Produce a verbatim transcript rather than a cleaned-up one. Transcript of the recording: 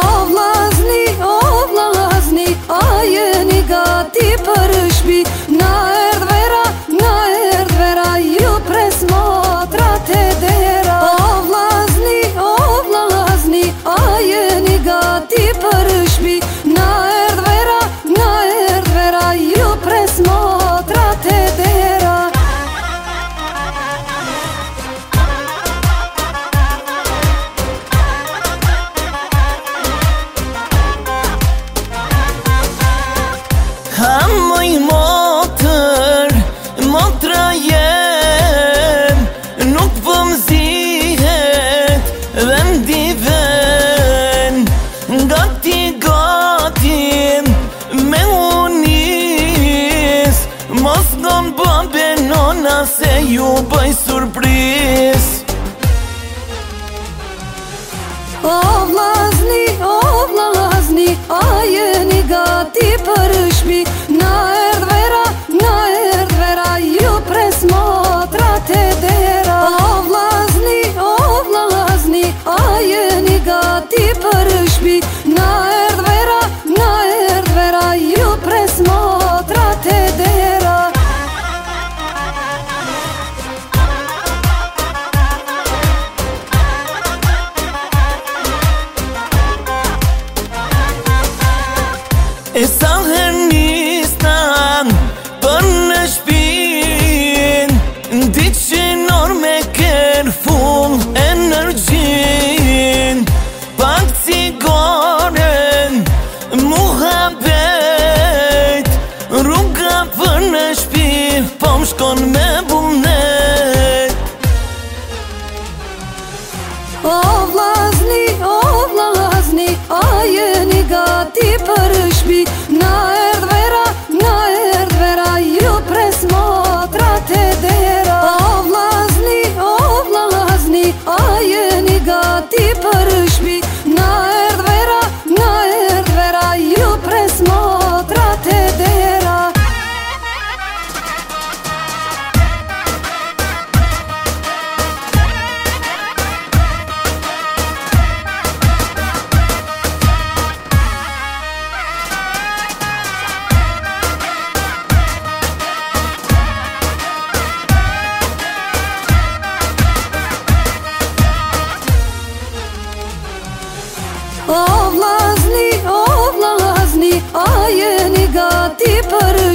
vllazni, o vllazni, a jeni gati për shpi? Na erdh vera, na erdh vera, ju pres motrat e dera. O vllazni, o vllazni, a jeni gati për shpi? Na erdh vera, na erdh vera, ju pres motrat e dera. Ha moj motër, motra jem, nuk po m'zihet vendi ven. Gati, gati, me unis, mos gon babe nona se ju bëj surpriz. O vllazni, o vllazni, a jeni gati për shpi? Na erdh vera, na erdh vera, ju pres motrat e dera. O vllazni, o vllazni, a jeni gati për shpi? Na erdh vera, na erdh vera, ju pres motrat e dera. E sa her nistan për në shpin, ndi qinor me ker full energjin. Pak cigaren, muhabet, rruga për në shpi, po m'shkon me vullnet. O vllazni, o vllazni, a jeni gati për shpi? Na erdh vera, na erdh vera, ju pres motrat e dera. O vllazni, o vllazni, a jeni gati për shpi? Na erdh vera, na erdh vera, ju pres motrat e dera. O vllazni, o vllazni, a jeni gati për